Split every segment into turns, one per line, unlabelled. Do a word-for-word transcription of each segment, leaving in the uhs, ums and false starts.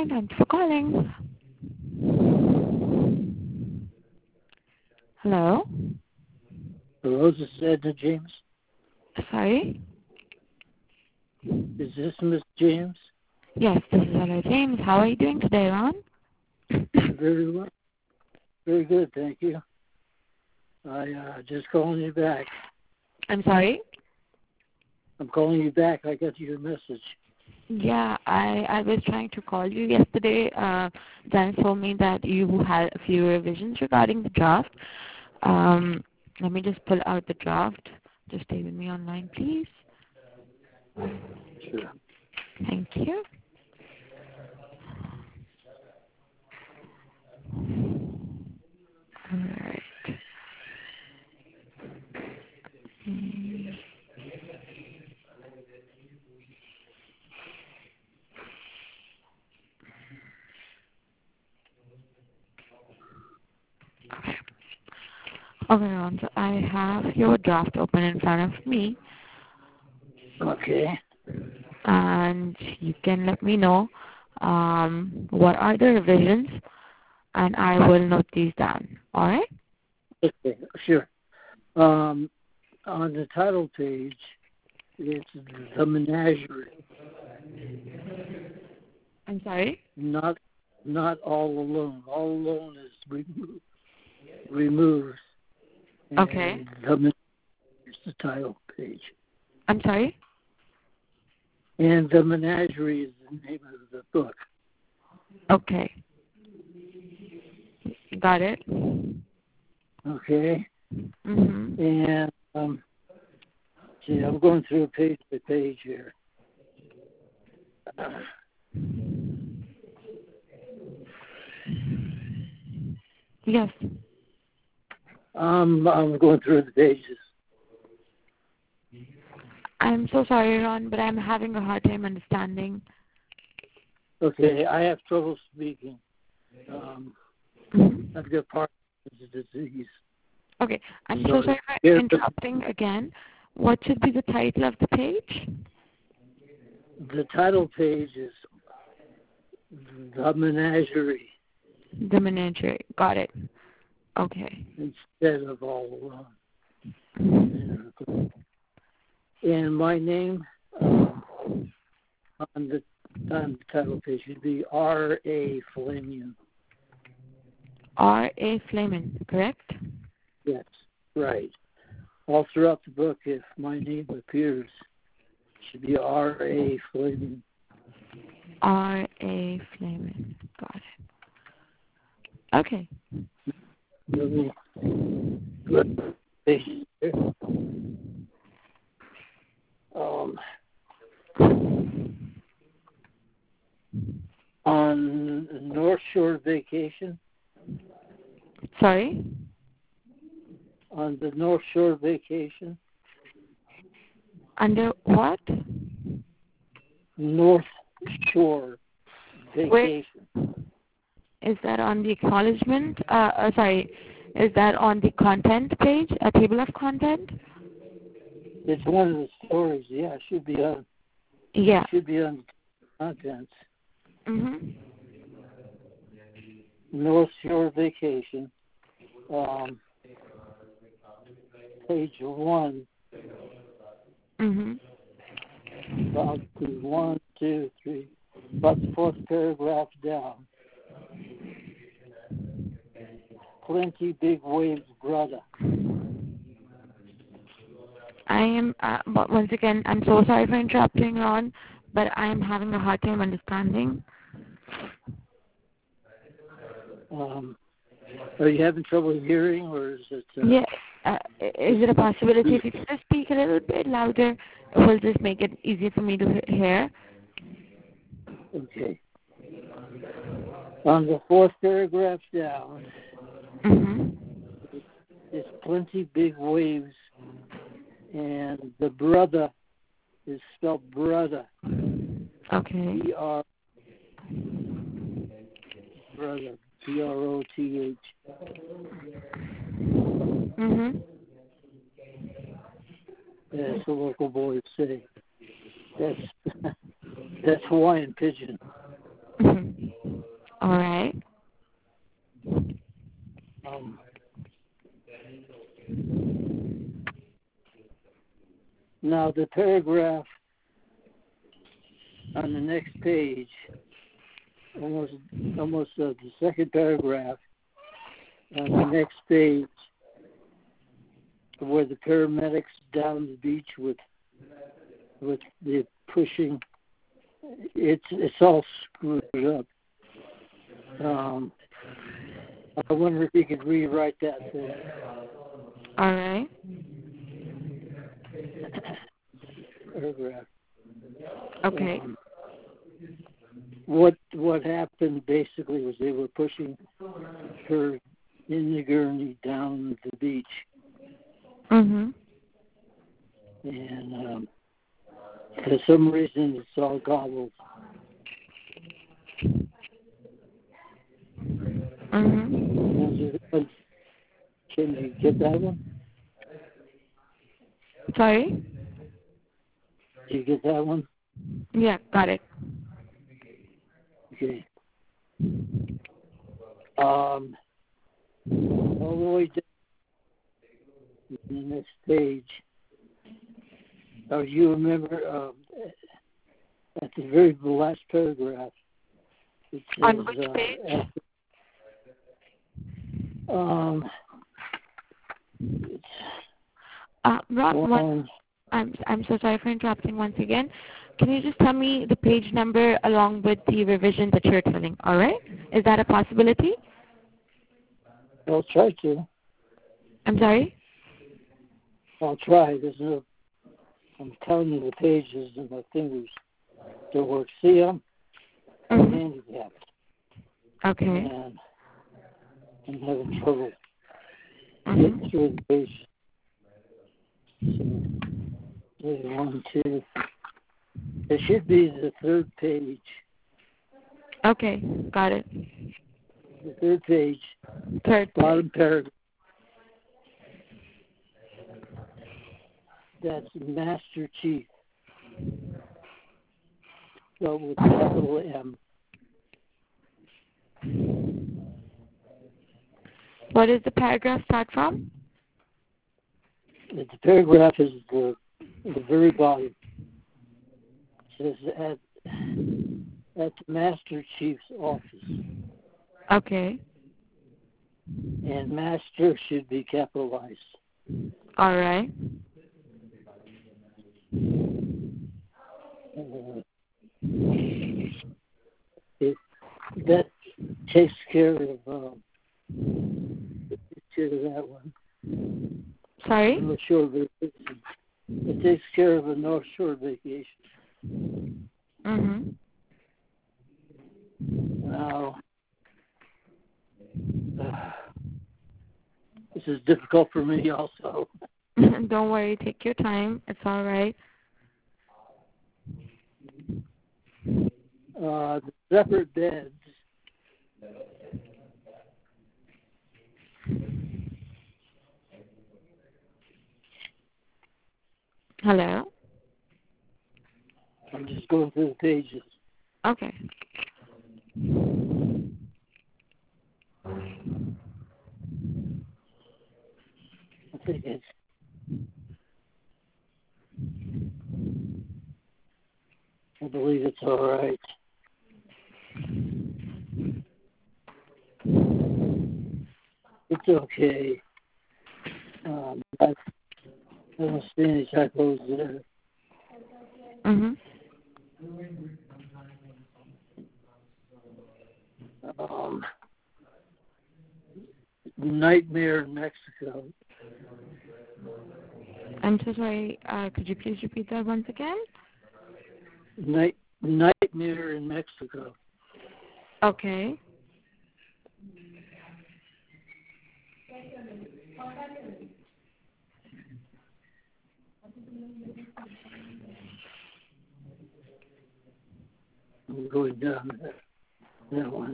Thanks for calling. Hello?
Hello, this is Edna James.
Sorry?
Is this Miss James?
Yes, this is Hello James. How are you doing today, Ron?
Very well. Very good, thank you. I uh, just calling you back.
I'm sorry?
I'm calling you back. I got your message.
Yeah, I, I was trying to call you yesterday. Uh, Dan told me that you had a few revisions regarding the draft. Um, let me just pull out the draft. Just stay with me online, please.
Sure.
Thank you. All right. Hmm. Okay. Okay, Ron, so I have your draft open in front of me,
Okay.
and you can let me know um, what are the revisions, and I will note these down. All right?
Okay, sure. Um, on the title page, it's The Menagerie.
I'm sorry?
Not not All Alone. All Alone is removed. removed and
Okay.
The Menagerie is the title page.
I'm sorry?
And The Menagerie is the name of the book.
Okay. Got it?
Okay.
Mm-hmm.
And um, see, I'm going through page by page here.
Yes.
Um, I'm going through the pages.
I'm so sorry, Ron, but I'm having a hard time understanding.
Okay, I have trouble speaking. Um,
Mm-hmm.
I've got Parkinson's disease.
Okay. I'm
So
so sorry for
here,
interrupting again. What should be the title of the page?
the title page is The Menagerie
The Menagerie. Got it. Okay.
instead of All Alone.
Mm-hmm.
And my name um, on the on the title page should be R. A. Flamion.
R. A. Flamin, correct?
Yes, right. All throughout the book, if my name appears, it should be R. A. Flamion.
R. A. Flamin. Got it. Okay.
Let me look at the page here. Um, on North Shore Vacation,
Sorry?
on the North Shore Vacation,
Under what?
North Shore Vacation.
Where is that on the acknowledgement? Uh, uh, sorry, is that on the content page, a table of content?
It's one of the stories. Yeah, it should be on.
Yeah.
It should be on the contents.
Mhm.
North Shore Vacation, um, page one,
Mhm.
about the one, two, three, about the fourth paragraph down. Plenty big waves, brother.
I am, uh, but once again, I'm so sorry for interrupting, Ron, but I am having a hard time understanding.
Um, are you having trouble hearing, or is it? Uh,
Yeah. Uh, is it a possibility if you could just speak a little bit louder? It will just make it easier for me to he- hear.
Okay. On the fourth paragraph down,
Mhm.
there's plenty big waves, and the brother is spelled brother.
Okay.
B R brother. B R O T H.
Mhm.
As the local boys say. That's that's Hawaiian pigeon.
Mhm. All right.
Um, now the paragraph on the next page, almost almost uh, the second paragraph on the next page, where the paramedics down the beach with with the pushing, it's it's all screwed up. Um, I wonder if you could rewrite that thing.
All right.
Paragraph.
Okay.
Um, what what happened basically was they were pushing her in the gurney down the beach,
Mhm.
and um, for some reason it's all gobbled.
Mhm.
Can you get that one?
Sorry?
Did you get that one?
Yeah, got it.
Okay. Um, all the way down the next page. Oh, you remember um, at the very last paragraph, it says,
On which
uh,
page?
after, um, it's
Uh, Rob,
one,
one, I'm I'm so sorry for interrupting once again. Can you just tell me the page number along with the revision that you're telling? All right? Is that a possibility?
I'll try to.
I'm sorry?
I'll try. There's no, I'm telling you the pages and my fingers don't work. See, I'm, I'm
Mm-hmm.
handicapped.
Okay.
And I'm having trouble
Mm-hmm.
getting through the page. So, one, two. It should be the third page.
Okay, got it.
The third page,
Third
bottom
page.
paragraph. That's Master Chief, spelled with capital M.
What does the paragraph start from?
The paragraph is the the very bottom. It says at at the Master Chief's office,
Okay.
and Master should be capitalized.
All right.
Uh, it, that takes care of um, takes care of that one.
Sorry?
North Shore vacation. It takes care of a North Shore vacation.
Mm-hmm.
Now, uh, this is difficult for me also.
Don't worry, take your time. It's all right.
Uh, the separate beds.
Hello?
I'm just going through the pages.
Okay.
I think it's I believe it's all right. It's okay. Um, I, I don't see any typos there.
Mm-hmm.
Um, Nightmare in Mexico.
I'm so sorry. Uh, could you please repeat that once again?
Night Nightmare in Mexico.
Okay.
I'm going down that, that one.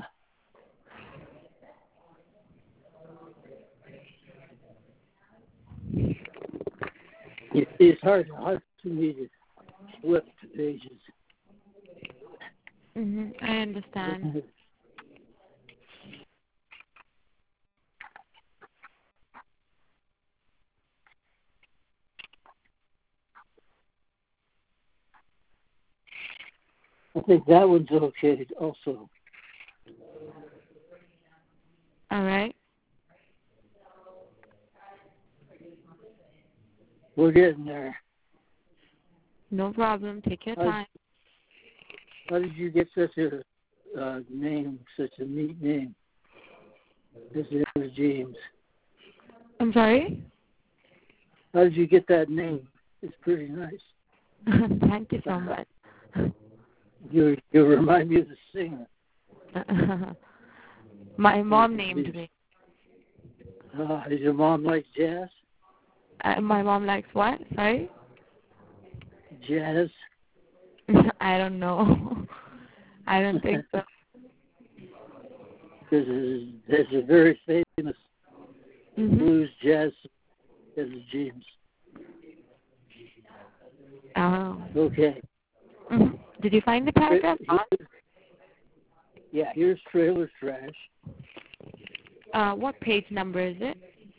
It, it's hard, hard for me to flip the pages.
Mm-hmm. I understand.
think that one's okay also.
All right.
We're getting there.
No problem. Take your
How,
time.
how did you get such a uh, name, such a neat name? His name is James.
I'm sorry?
How did you get that name? It's pretty nice.
Thank you so much.
You you remind me of the singer.
My mom named me.
Uh, does your mom like jazz?
Uh, my mom likes what? Sorry?
Jazz?
I don't know. I don't think so.
There's, there's a very famous
Mm-hmm.
blues jazz singer, James.
Oh.
Okay.
Mm-hmm. Did you find the paragraph?
Here, yeah, here's Trailer Trash.
Uh, what page number is it?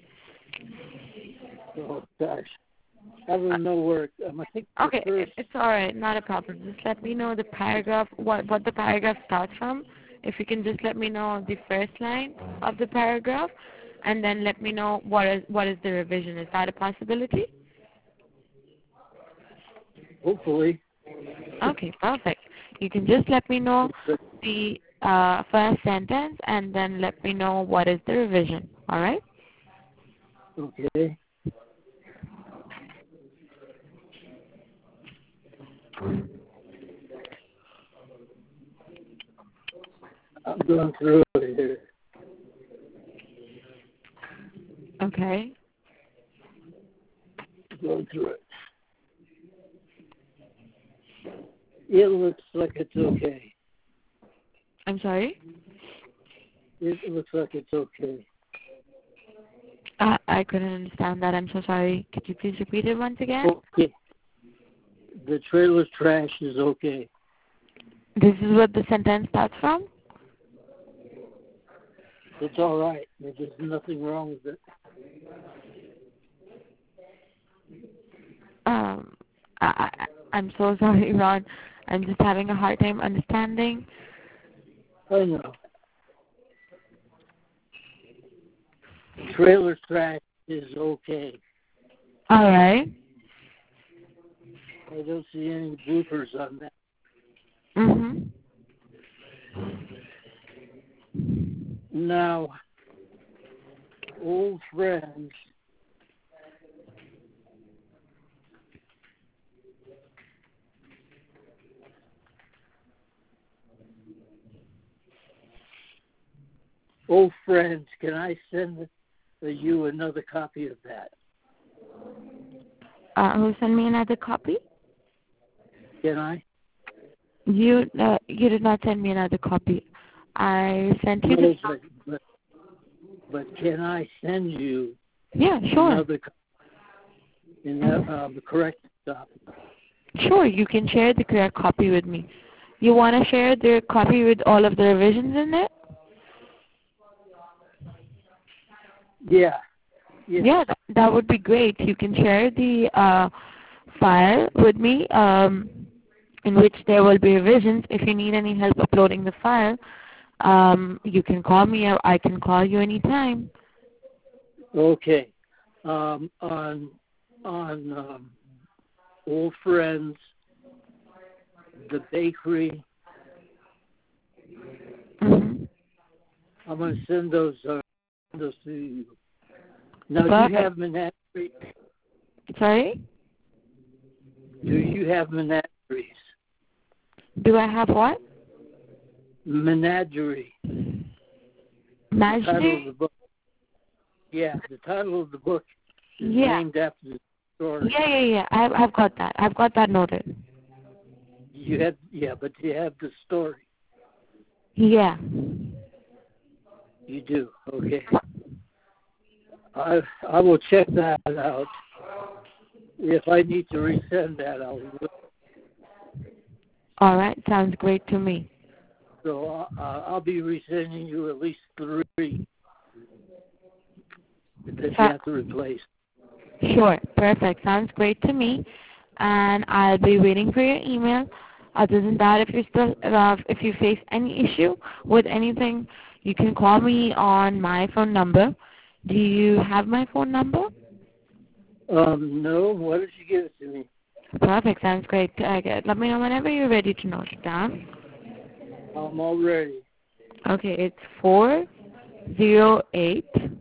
Oh, gosh. I don't know where, um, I think the
Okay,
first,
it's all right. Not a problem. Just let me know the paragraph, what, what the paragraph starts from. If you can just let me know the first line of the paragraph, and then let me know what is what is the revision. Is that a possibility?
hopefully.
Okay, perfect. You can just let me know the uh, first sentence, and then let me know what is the revision. All right?
Okay. I'm going through it here.
Okay.
Going through it. It looks like it's okay.
I'm sorry?
It looks like it's okay.
Uh, I couldn't understand that. I'm so sorry. Could you please repeat it once again?
Okay. The trailer's trash is okay.
This is what the sentence starts from?
It's all right. There's nothing wrong with it.
Um, I, I, I'm so sorry, Ron. I'm just having a hard time understanding.
I know. Trailer trash is okay.
All right.
I don't see any bloopers on that.
Mm-hmm.
Now, old friends. Old friends, can I send you another copy of that?
Uh, who sent me another copy?
Can I?
You uh, you did not send me another copy. I sent you
No,
the...
but, but, but can I send you
Yeah, sure.
another copy? In that, uh, the correct copy?
Sure, you can share the correct copy with me. You want to share the copy with all of the revisions in it?
Yeah. Yeah.
Yeah, that, that would be great. You can share the uh, file with me um, in which there will be revisions. If you need any help uploading the file, um, you can call me or I can call you anytime.
Okay. Um, on on um, Old Friends, the bakery.
Mm-hmm.
I'm going to send those uh, those to you. Now,
Perfect.
do you have menagerie?
Sorry?
Do you have menageries?
Do I have what?
Menagerie. The title of
Menagerie?
the book. Yeah, the title of the book is
Yeah.
named after the story.
Yeah, yeah, yeah. I've I've got that. I've got that noted.
You have, yeah, but you have the story.
Yeah.
You do. Okay. I I will check that out. If I need to resend that, I'll.
All right. Sounds great to me.
So uh, I'll be resending you at least three that you have to replace.
Sure. Perfect. Sounds great to me. And I'll be waiting for your email. Other than that, if you still, uh, if you face any issue with anything, you can call me on my phone number. Do you have my phone number?
Um, no. Why don't you give it to me?
Perfect. Sounds great. Uh, let me know whenever you're ready to note it down.
I'm all ready.
Okay, it's four zero eight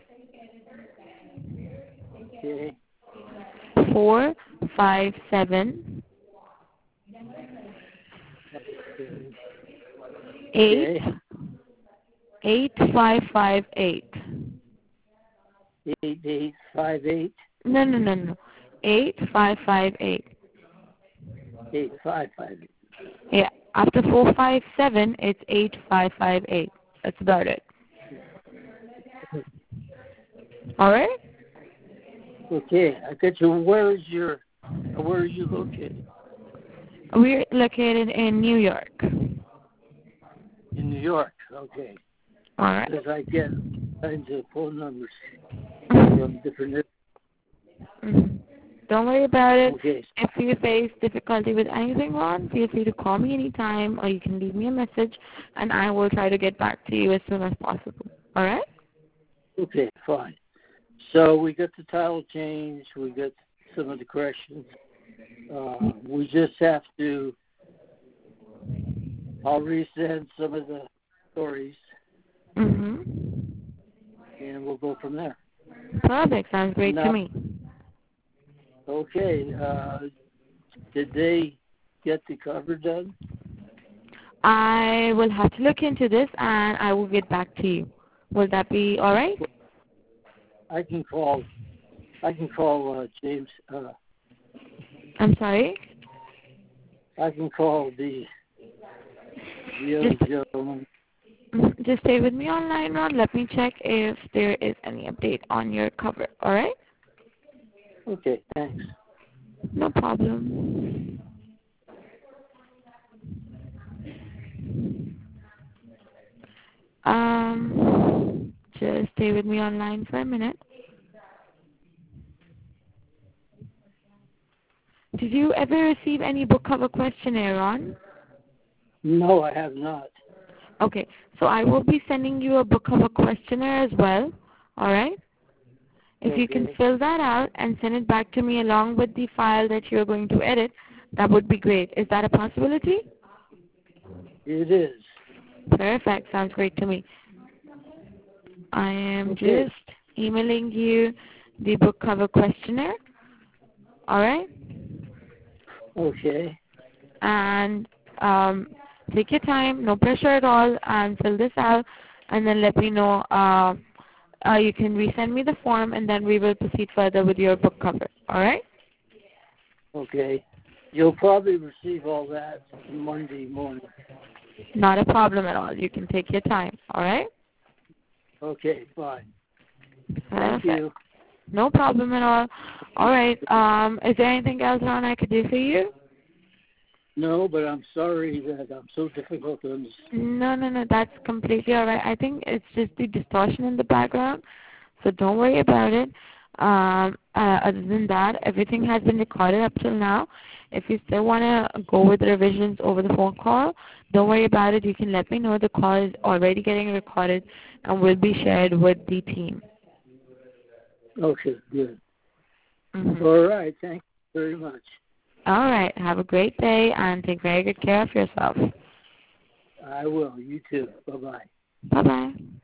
Okay.
four five seven
Okay.
eight eight five five eight.
Eight eight five eight.
No, no, no, no. Eight five five eight.
Eight five five eight.
Yeah. After four five seven, it's eight five five eight. That's about it. All right.
Okay, I got you. Where is your? Where are you located?
We're located in New York.
In New York. Okay.
All right.
Because I get kinds of phone numbers from different.
Mm-hmm. Don't worry about it.
Okay.
If you face difficulty with anything, Ron, feel free to call me anytime, or you can leave me a message, and I will try to get back to you as soon as possible. All right?
Okay, fine. So we got the title change. We got some of the corrections. Uh, we just have to. I'll resend some of the stories,
Mm-hmm.
and we'll go from there.
Perfect. Sounds great
now,
to me.
Okay. Uh, did they get the cover done?
I will have to look into this, and I will get back to you. Will that be all right?
I can call. I can call uh, James. Uh,
I'm sorry?
I can call the the other
Just,
gentleman.
just stay with me online, Ron. Let me check if there is any update on your cover. All right?
Okay, thanks.
No problem. Um, just stay with me online for a minute. Did you ever receive any book cover questionnaire, Ron?
No, I have not.
Okay, so I will be sending you a book cover questionnaire as well. All right? If
Okay.
you can fill that out and send it back to me along with the file that you're going to edit, that would be great. Is that a possibility?
It is.
Perfect. Sounds great to me. I am
Okay.
just emailing you the book cover questionnaire. All right?
Okay.
And um, take your time, no pressure at all, and fill this out, and then let me know. Uh, uh, you can resend me the form, and then we will proceed further with your book cover. All right?
Okay. You'll probably receive all that Monday morning.
Not a problem at all. You can take your time. All right?
Okay, fine.
Perfect.
Thank you.
No problem at all. All right. Um, is there anything else, Ron, I could do for you?
No, but I'm sorry that I'm so difficult to understand.
No, no, no. That's completely all right. I think it's just the distortion in the background, so don't worry about it. Um, uh, other than that, everything has been recorded up till now. If you still want to go with the revisions over the phone call, don't worry about it. You can let me know. The call is already getting recorded and will be shared with the team.
Okay, good.
Mm-hmm.
All right. Thank you very much.
All right. Have a great day and take very good care of yourself.
I will. You too. Bye-bye.
Bye-bye.